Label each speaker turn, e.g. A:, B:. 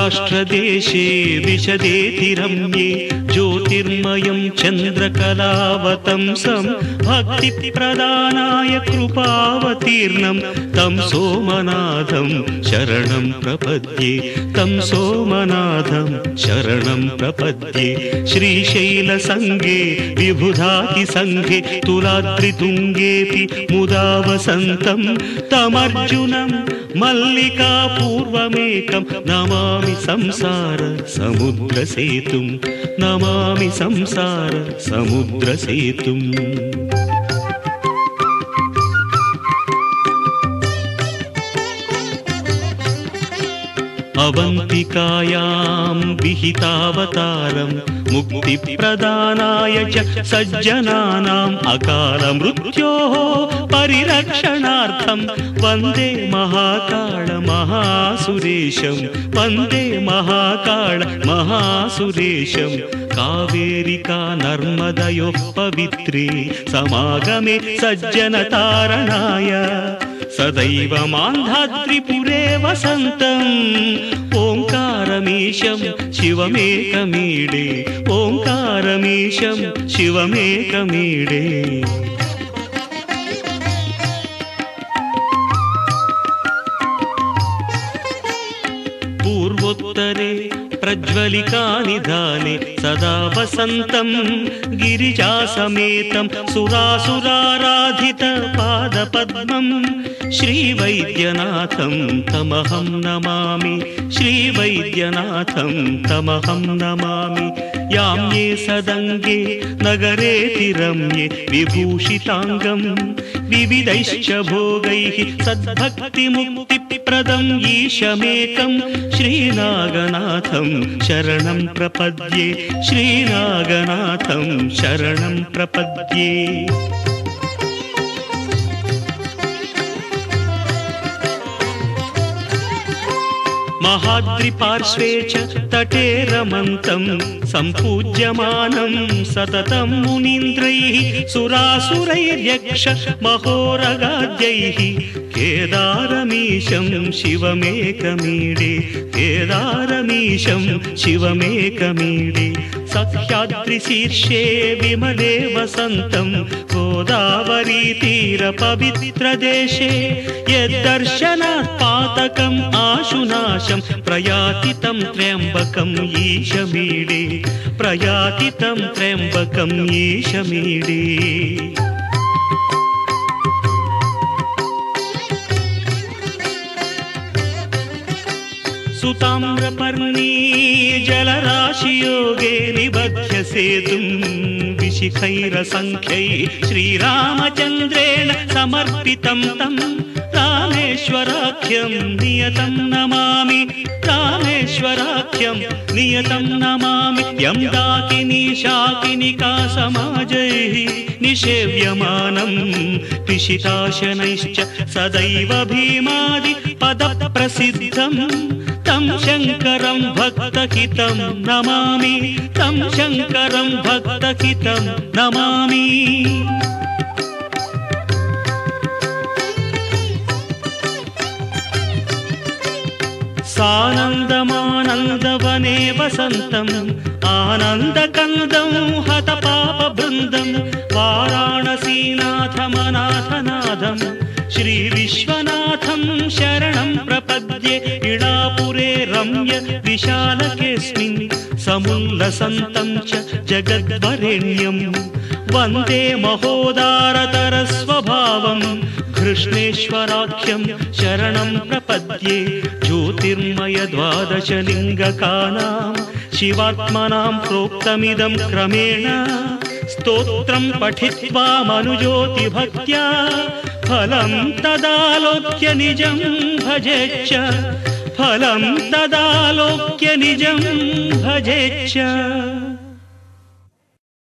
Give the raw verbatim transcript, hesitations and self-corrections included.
A: सौराष्ट्रदेशे विशदेति रम्ये ज्योतिर्मयं चन्द्रकलावतंसं भक्तिप्रदानाय कृपावतीर्णं तं सोमनाथं शरणं प्रपद्ये तं सोमनाथं शरणं प्रपद्ये। श्रीशैलसङ्गे विबुधातिसङ्गे तुलाद्रितुङ्गेऽपि मुदा वसन्तं तमर्जुनं मल्लिकापूर्वमेकं नमामि संसार समुद्रसेतुं नमामि संसार समुद्रसेतुम्। अवन्तिकायां विहितावतारं मुक्तिप्रदानाय च सज्जनानाम् अकालमृत्योः परिरक्षणार्थं वन्दे महाकाल महासुरेशं वन्दे महाकाल महासुरेशं। कावेरिका नर्मदयोः पवित्रे समागमे सज्जनतारणाय सदैव मान्धात्रिपुरे वसन्तम् ओङ्कारमीशं शिवमेकमीडे ओङ्कारमीशं शिवमेकमीडे। पूर्वोत्तरे प्रज्वलिकानिधाने सदा वसन्तं गिरिजासमेतं सुरासुराराधित पादपद्मं श्रीवैद्यनाथं तमहं नमामि श्रीवैद्यनाथं तमहं नमामि। याम्ये सदङ्गे नगरेति रम्ये विभूषिताङ्गं विविधैश्च भोगैः सद्भक्तिमुक्तिप्रदम् ईशमेकं श्रीनागनाथं शरणं प्रपद्ये श्रीनागनाथं शरणं प्रपद्ये। महाद्रिपार्श्वे च तटे रमन्तं सम्पूज्यमानं सततं मुनीन्द्रैः सुरासुरैर्यक्ष महोरगाद्यैः केदारमीशं शिवमेकमीडे केदारमीशं शिवमेकमीडे। सह्याद्रिशीर्षे विमले वसन्तं गोदावरीतीरपवित्रदेशे यद्दर्शनात् पातकम् आशुनाशं प्रयाति तं त्र्यम्बकम् ईशमीडे प्रयाति तं त्र्यम्बकम् ईशमीडे। सुताम्रपर्णी जलराशियोगे निबध्य सेतुं विशिखैरसङ्ख्यै श्रीरामचन्द्रेण समर्पितं तं रामेश्वराख्यं नियतं नमामि रामेश्वराख्यं नियतं नमामि। यं डाकिनी शाकिनिका समाजैः निषेव्यमानं पिशिताशनैश्च सदैव भीमादि पदप्रसिद्धं तं शङ्करं भक्तहितं नमामि तं शङ्करं भक्तहितं नमामि। सानन्दमानन्दवने वसन्तम् आनन्दकन्दं हतपापवृन्दं वाराणसीनाथमनाथनाथं श्रीविश्वनाथं शरणं प्रपद्ये। इडापुरे रम्य विशालकेऽस्मिन् समुल्लसन्तं च जगद्वरेण्यं वन्दे महोदारतरस्वभावं कृष्णेश्वराख्यं शरणं प्रपद्ये। ज्योतिर्मय द्वादशलिङ्गकानां शिवात्मनां प्रोक्तमिदं क्रमेण स्तोत्रं पठित्वा मनुज्योतिभक्त्या फलं तदालोक्य निजं भजेच्च फलं तदालोक्य निजं भजेच्च।